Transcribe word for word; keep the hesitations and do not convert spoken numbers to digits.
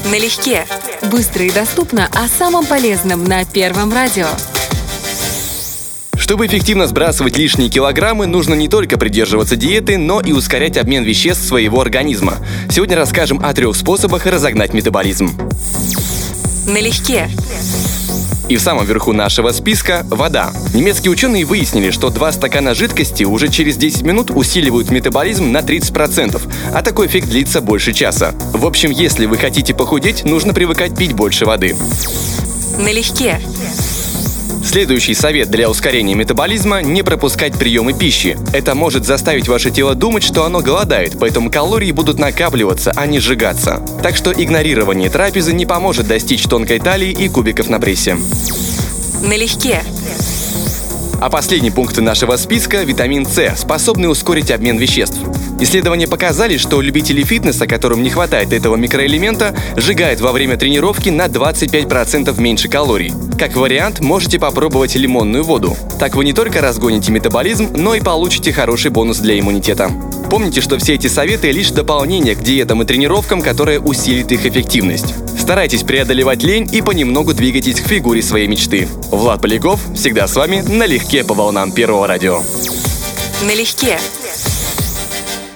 Налегке. Быстро и доступно о самом полезном на Первом радио. Чтобы эффективно сбрасывать лишние килограммы, нужно не только придерживаться диеты, но и ускорять обмен веществ своего организма. Сегодня расскажем о трех способах разогнать метаболизм. Налегке. И в самом верху нашего списка – вода. Немецкие ученые выяснили, что два стакана жидкости уже через десять минут усиливают метаболизм на тридцать процентов, а такой эффект длится больше часа. В общем, если вы хотите похудеть, нужно привыкать пить больше воды. Налегке. Следующий совет для ускорения метаболизма – не пропускать приемы пищи. Это может заставить ваше тело думать, что оно голодает, поэтому калории будут накапливаться, а не сжигаться. Так что игнорирование трапезы не поможет достичь тонкой талии и кубиков на прессе. Налегке. А последний пункт нашего списка – витамин С, способный ускорить обмен веществ. Исследования показали, что любители фитнеса, которым не хватает этого микроэлемента, сжигают во время тренировки на двадцать пять процентов меньше калорий. Как вариант, можете попробовать лимонную воду. Так вы не только разгоните метаболизм, но и получите хороший бонус для иммунитета. Помните, что все эти советы – лишь дополнение к диетам и тренировкам, которое усилит их эффективность. Старайтесь преодолевать лень и понемногу двигайтесь к фигуре своей мечты. Влад Поляков всегда с вами налегке по волнам Первого радио. Налегке.